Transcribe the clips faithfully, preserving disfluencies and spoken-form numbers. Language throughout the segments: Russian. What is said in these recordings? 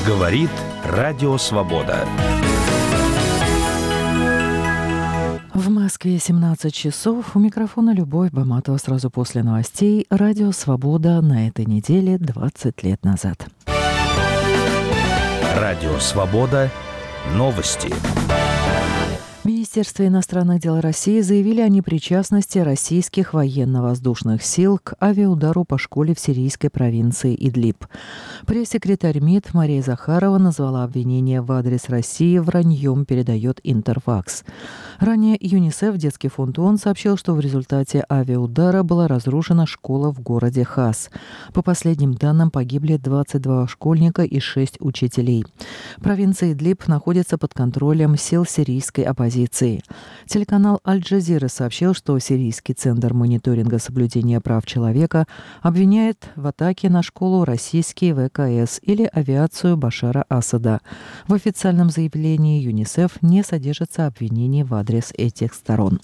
Говорит Радио Свобода. В Москве семнадцать часов. У микрофона Любовь Баматова. Сразу после новостей. Радио Свобода на этой неделе двадцать лет назад. Радио Свобода. Новости. В Министерстве иностранных дел России заявили о непричастности российских военно-воздушных сил к авиаудару по школе в сирийской провинции Идлиб. Пресс-секретарь МИД Мария Захарова назвала обвинение в адрес России враньем, передает Интерфакс. Ранее ЮНИСЕФ, детский фонд ООН, сообщил, что в результате авиаудара была разрушена школа в городе Хас. По последним данным, погибли двадцать два школьника и шесть учителей. Провинция Идлиб находится под контролем сил сирийской оппозиции. Телеканал Аль-Джазира сообщил, что Сирийский центр мониторинга соблюдения прав человека обвиняет в атаке на школу российские ВКС или авиацию Башара Асада. В официальном заявлении ЮНИСЕФ не содержится обвинений в адрес этих сторон.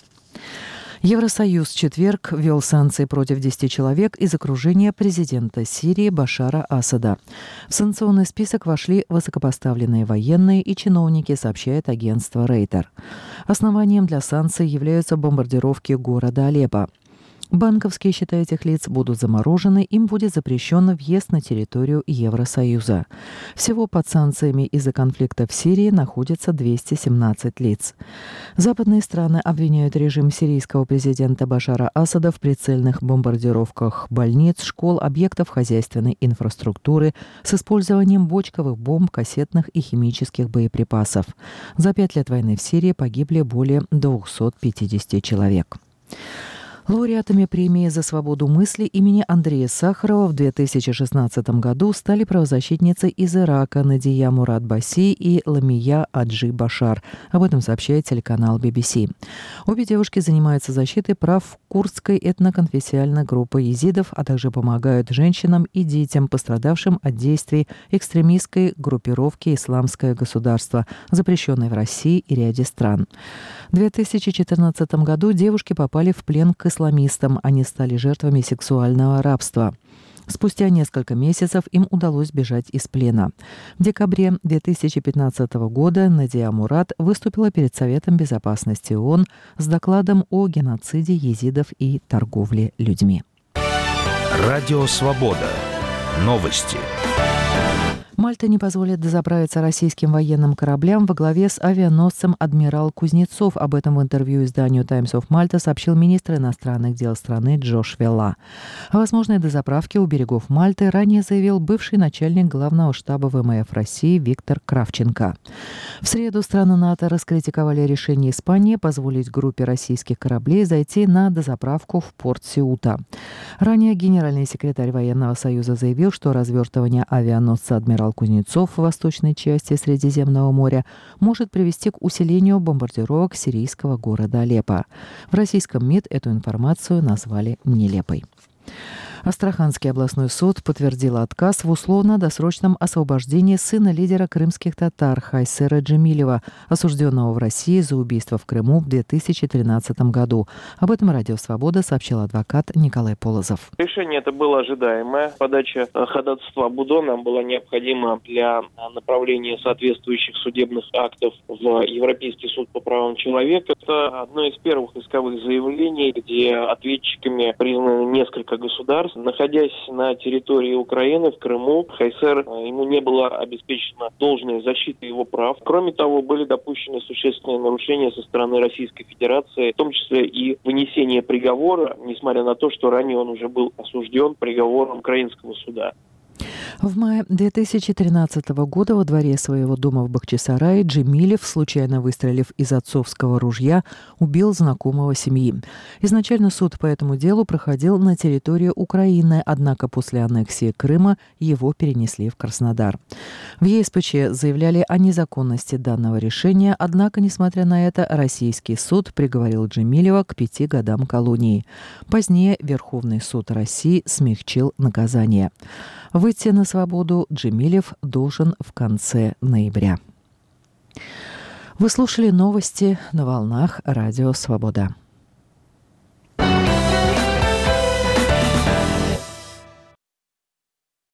Евросоюз в четверг ввел санкции против десяти человек из окружения президента Сирии Башара Асада. В санкционный список вошли высокопоставленные военные и чиновники, сообщает агентство Рейтер. Основанием для санкций являются бомбардировки города Алеппо. Банковские счета этих лиц будут заморожены, им будет запрещен въезд на территорию Евросоюза. Всего под санкциями из-за конфликта в Сирии находится двести семнадцать лиц. Западные страны обвиняют режим сирийского президента Башара Асада в прицельных бомбардировках больниц, школ, объектов хозяйственной инфраструктуры с использованием бочковых бомб, кассетных и химических боеприпасов. За пять лет войны в Сирии погибли более двухсот пятидесяти человек. Лауреатами премии «За свободу мысли» имени Андрея Сахарова в две тысячи шестнадцатом году стали правозащитницы из Ирака Надия Мурад Баси и Ламия Аджи Башар. Об этом сообщает телеканал би би си. Обе девушки занимаются защитой прав курдской этноконфессиональной группы езидов, а также помогают женщинам и детям, пострадавшим от действий экстремистской группировки «Исламское государство», запрещенной в России и ряде стран. В две тысячи четырнадцатом году девушки попали в плен к исламистам. Они стали жертвами сексуального рабства. Спустя несколько месяцев им удалось бежать из плена. В декабре две тысячи пятнадцатого года Надия Мурад выступила перед Советом безопасности ООН с докладом о геноциде езидов и торговле людьми. Радио Свобода. Новости. Мальта не позволит дозаправиться российским военным кораблям во главе с авианосцем «Адмирал Кузнецов». Об этом в интервью изданию «Times of Malta» сообщил министр иностранных дел страны Джош Велла. О возможной дозаправке у берегов Мальты ранее заявил бывший начальник главного штаба ВМФ России Виктор Кравченко. В среду страны НАТО раскритиковали решение Испании позволить группе российских кораблей зайти на дозаправку в порт Сеута. Ранее генеральный секретарь Военного союза заявил, что развертывание авианосца «Адмирал Кузнецов» в восточной части Средиземного моря может привести к усилению бомбардировок сирийского города Алеппо. В российском МИД эту информацию назвали нелепой. Астраханский областной суд подтвердил отказ в условно-досрочном освобождении сына лидера крымских татар Хайсера Джемилева, осужденного в России за убийство в Крыму в две тысячи тринадцатом году. Об этом Радио Свобода сообщил адвокат Николай Полозов. Решение это было ожидаемое. Подача ходатайства об УДО нам была необходима для направления соответствующих судебных актов в Европейский суд по правам человека. Это одно из первых исковых заявлений, где ответчиками признаны несколько государств. Находясь на территории Украины, в Крыму, Хайсер, ему не была обеспечена должная защита его прав. Кроме того, были допущены существенные нарушения со стороны Российской Федерации, в том числе и вынесение приговора, несмотря на то, что ранее он уже был осужден приговором украинского суда. В мае две тысячи тринадцатого года во дворе своего дома в Бахчисарае Джемилев, случайно выстрелив из отцовского ружья, убил знакомого семьи. Изначально суд по этому делу проходил на территории Украины, однако после аннексии Крыма его перенесли в Краснодар. В ЕСПЧ заявляли о незаконности данного решения, однако, несмотря на это, российский суд приговорил Джемилева к пяти годам колонии. Позднее Верховный суд России смягчил наказание. Выйти на свободу Джемилев должен в конце ноября. Вы слушали новости на волнах Радио Свобода.